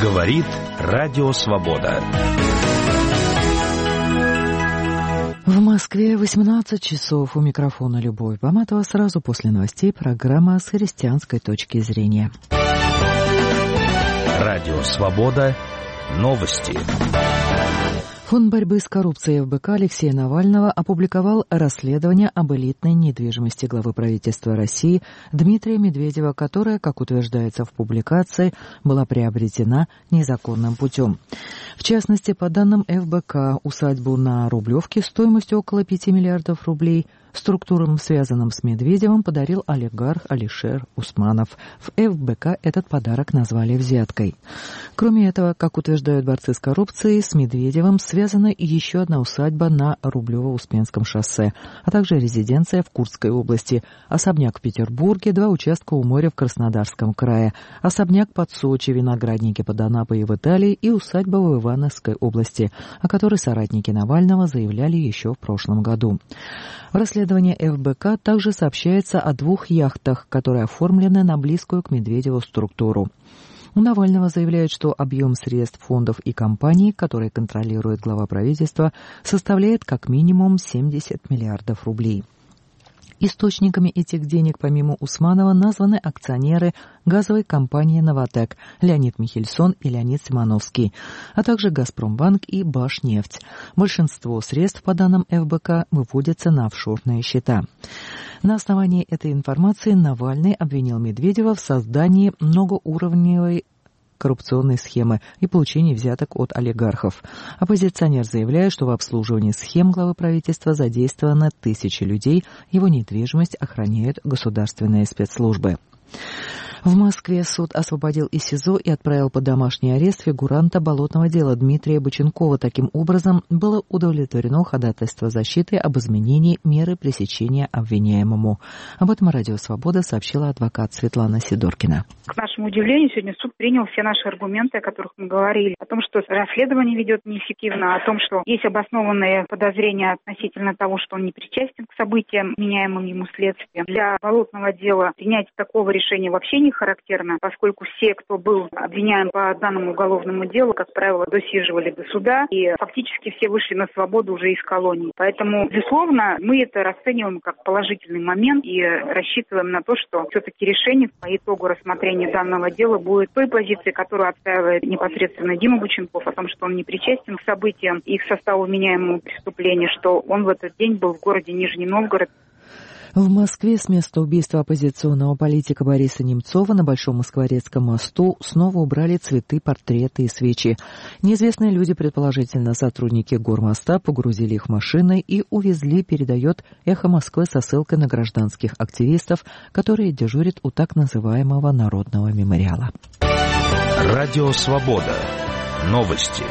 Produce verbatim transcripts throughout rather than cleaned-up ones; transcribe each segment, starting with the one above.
Говорит Радио Свобода. В Москве восемнадцать часов. У микрофона Любовь Баматова. Сразу после новостей программа с христианской точки зрения. Радио Свобода. Новости. Фонд борьбы с коррупцией эф бэ ка Алексея Навального опубликовал расследование об элитной недвижимости главы правительства России Дмитрия Медведева, которая, как утверждается в публикации, была приобретена незаконным путем. В частности, по данным эф бэ ка, усадьбу на Рублевке стоимостью около пяти миллиардов рублей структурам, связанным с Медведевым, подарил олигарх Алишер Усманов. В эф бэ ка этот подарок назвали взяткой. Кроме этого, как утверждают борцы с коррупцией, с Медведевым связана еще одна усадьба на Рублево-Успенском шоссе, а также резиденция в Курской области, особняк в Петербурге, два участка у моря в Краснодарском крае, особняк под Сочи, виноградники под Анапой в Италии и усадьба в Ивановской области, о которой соратники Навального заявляли еще в прошлом году. В расследовании эф бэ ка также сообщается о двух яхтах, которые оформлены на близкую к Медведеву структуру. У Навального заявляют, что объем средств фондов и компаний, которые контролирует глава правительства, составляет как минимум семьдесят миллиардов рублей. Источниками этих денег, помимо Усманова, названы акционеры газовой компании «Новатэк» Леонид Михельсон и Леонид Симоновский, а также «Газпромбанк» и «Башнефть». Большинство средств, по данным эф бэ ка, выводятся на офшорные счета. На основании этой информации Навальный обвинил Медведева в создании многоуровневой коррупционной схемы и получении взяток от олигархов. Оппозиционер заявляет, что в обслуживании схем главы правительства задействовано тысячи людей, его недвижимость охраняют государственные спецслужбы. В Москве суд освободил из СИЗО и отправил под домашний арест фигуранта болотного дела Дмитрия Боченкова. Таким образом, было удовлетворено ходатайство защиты об изменении меры пресечения обвиняемому. Об этом Радио Свобода сообщила адвокат Светлана Сидоркина. К нашему удивлению, сегодня суд принял все наши аргументы, о которых мы говорили. О том, что расследование ведет неэффективно, о том, что есть обоснованные подозрения относительно того, что он не причастен к событиям, меняемым ему следствием. Для болотного дела принять такого решения вообще не характерно, поскольку все, кто был обвиняем по данному уголовному делу, как правило, досиживали до суда, и фактически все вышли на свободу уже из колонии. Поэтому, безусловно, мы это расцениваем как положительный момент и рассчитываем на то, что все-таки решение по итогу рассмотрения данного дела будет той позиции, которую отстаивает непосредственно Дима Боченков, о том, что он не причастен к событиям и к составу вменяемого преступления, что он в этот день был в городе Нижний Новгород. В Москве с места убийства оппозиционного политика Бориса Немцова на Большом Москворецком мосту снова убрали цветы, портреты и свечи. Неизвестные люди, предположительно сотрудники гормоста, погрузили их в машины и увезли, передает «Эхо Москвы» со ссылкой на гражданских активистов, которые дежурят у так называемого Народного мемориала. Радио Свобода. Новости.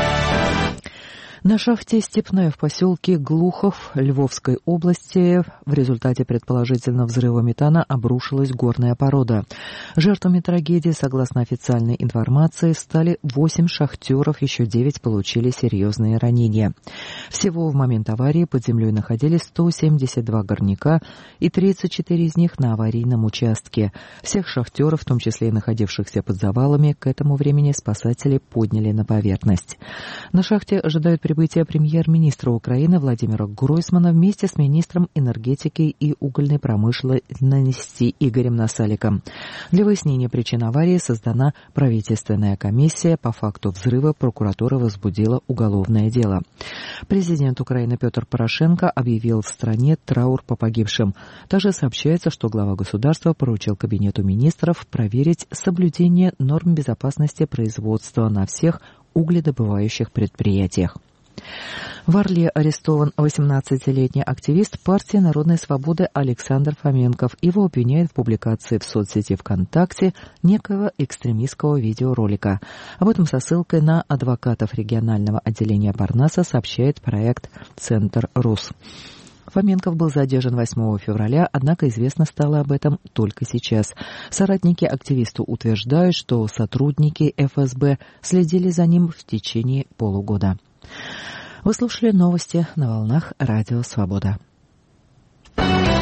На шахте «Степная» в поселке Глухов Львовской области в результате предположительно взрыва метана обрушилась горная порода. Жертвами трагедии, согласно официальной информации, стали восемь шахтеров, еще девять получили серьезные ранения. Всего в момент аварии под землей находились сто семьдесят два горняка, и тридцать четыре из них на аварийном участке. Всех шахтеров, в том числе и находившихся под завалами, к этому времени спасатели подняли на поверхность. На шахте ожидают прибытие премьер-министра Украины Владимира Гройсмана вместе с министром энергетики и угольной промышленности Игорем Насаликом. Для выяснения причин аварии создана правительственная комиссия. По факту взрыва прокуратура возбудила уголовное дело. Президент Украины Петр Порошенко объявил в стране траур по погибшим. Также сообщается, что глава государства поручил Кабинету министров проверить соблюдение норм безопасности производства на всех угледобывающих предприятиях. В Орле арестован восемнадцатилетний активист партии Народной свободы Александр Фоменков. Его обвиняют в публикации в соцсети ВКонтакте некого экстремистского видеоролика. Об этом со ссылкой на адвокатов регионального отделения Парнаса сообщает проект «Центр.Рус». Фоменков был задержан восьмого февраля, однако известно стало об этом только сейчас. Соратники активиста утверждают, что сотрудники эф эс бэ следили за ним в течение полугода. Вы слушали новости на волнах Радио Свобода.